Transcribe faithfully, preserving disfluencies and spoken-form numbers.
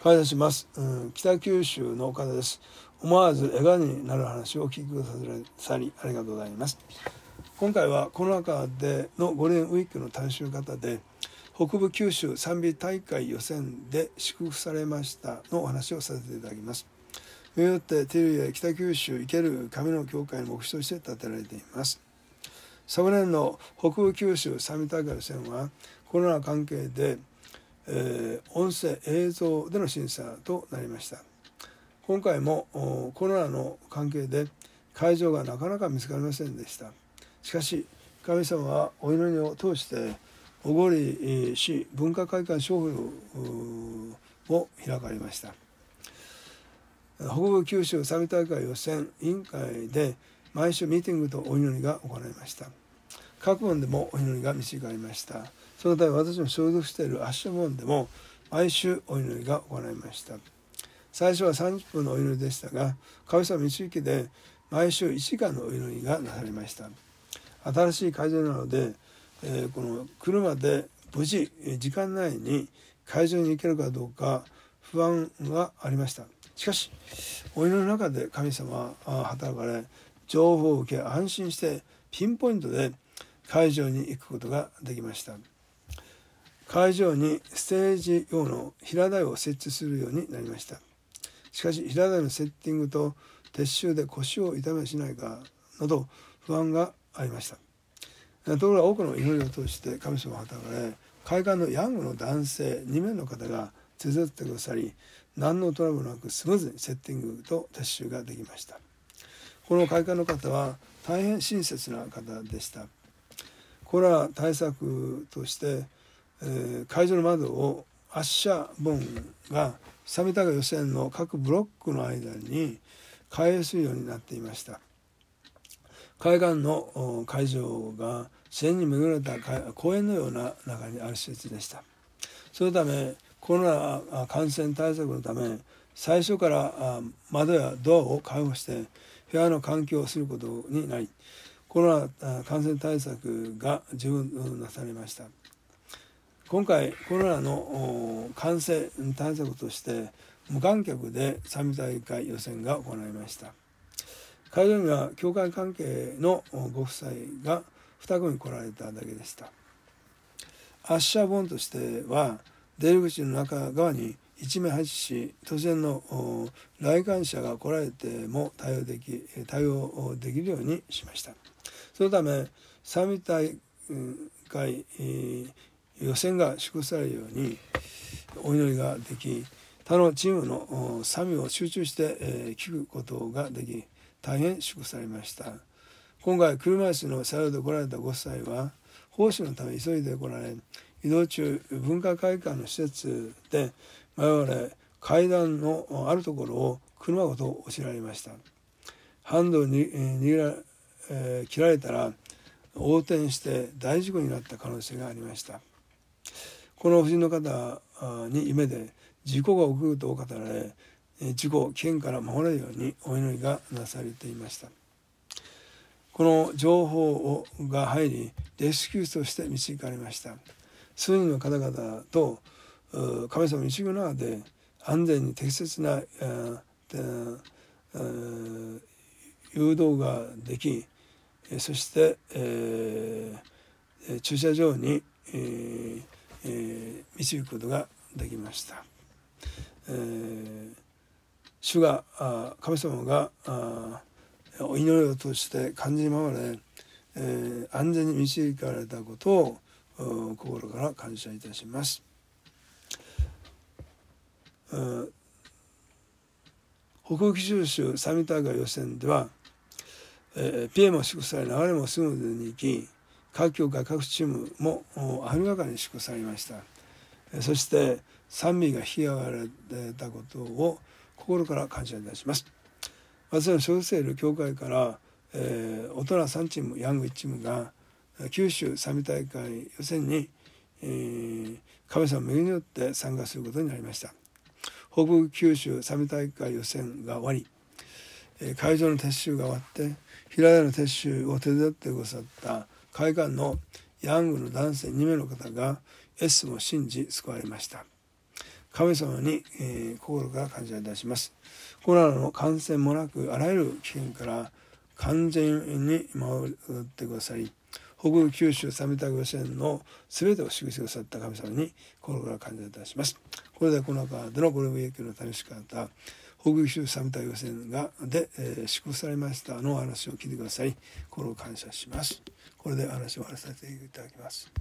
感謝します、うん、北九州の岡田です。思わず笑顔になる話をお聞きくださりありがとうございます。今回はコロナ禍でのゴールデンウィークの短縮型で北部九州賛美大会予選で祝福されましたのお話をさせていただきます。によってテルや北九州生ける神の教会の牧師として建てられています。昨年の北部九州賛美大会予選はコロナ関係で、えー、音声映像での審査となりました。今回もコロナの関係で会場がなかなか見つかりませんでした。しかし神様はお祈りを通して小郡市文化会館ショールを開かれました。北部九州賛美大会予選委員会で毎週ミーティングとお祈りが行われました。各門でもお祈りが導かれました。そのため私の所属しているアッシュ門でも毎週お祈りが行われました。最初はさんじゅっぷんのお祈りでしたが、神様の導きで毎週いちじかんのお祈りがなされました。新しい会場なので、えー、この車で無事時間内に会場に行けるかどうか不安がありました。しかしお祈りの中で神様は働かれ、情報を受け安心してピンポイントで会場に行くことができました。会場にステージ用の平台を設置するようになりました。しかし平台のセッティングと撤収で腰を痛めしないかなど不安がありました。ところが多くの祈りを通して神様は働かれ、会館のヤングの男性にめいの方が手伝ってくださり、何のトラブルなくスムーズにセッティングと撤収ができました。この会館の方は大変親切な方でした。コロナ対策として、えー、会場の窓をアッシャーボンが賛美大会予選の各ブロックの間に開閉するようになっていました。海岸の会場が自然に巡られた公園のような中にある施設でした。そのためコロナ感染対策のため最初から窓やドアを開放して部屋の換気をすることになり、コロナ感染対策が十分なされました。今回コロナの感染対策として無観客で賛美大会予選が行われました。会場には教会関係のご夫妻がに組来られただけでした。アッシャーボンとしては出入り口の中側に一名配置し、突然の来館者が来られても対応でき対応できるようにしました。そのため賛美大会予選が祝福されるようにお祈りができ、他のチームの賛美を集中して聞くことができ、大変祝福されました。今回車椅子の作業で来られたご夫妻は奉仕のため急いで来られ、移動中文化会館の施設で迷われ、階段のあるところを車ごと押しられました。ハンドルに握ら、えー、切られたら横転して大事故になった可能性がありました。この夫人の方に夢で事故が起こると語られ、事故危険から守れるようにお祈りがなされていました。この情報が入りレスキューとして導かれました。数人の方々と神様の導きの中で安全に適切な誘導ができ、そして、えー、駐車場に、えーえー、導くことができました。えー、主が神様がお祈りを通して感じに守られ、えー、安全に導かれたことを心から感謝いたします。北部九州賛美大会予選では、えー、ピエも祝福され、流れもスムーズに行き、各教会各チームもあふれやかに祝福されました。そして賛美が引き上がられたことを心から感謝いたします。私の所属している教会から、えー、大人さんチーム、ヤングいちチームが九州賛美大会予選に、えー、神様の恵みによって参加することになりました。北部九州賛美大会予選が終わり、えー、会場の撤収が終わって平台の撤収を手伝ってくださった会館のヤングの男性にめいの方がイエスを信じ救われました。 神様に、えー、心から感謝いたします。コロナの感染もなく、あらゆる危険から完全に守ってくださり、北部九州サミタグ線のすべてを祝してくださった神様に心から感謝いたします。これでこの中でのゴールデンウィークの楽しかった北部九州サミタグ線がで、えー、祝福されましたのお話を聞いてください。心を感謝します。これで話を終わらせていただきます。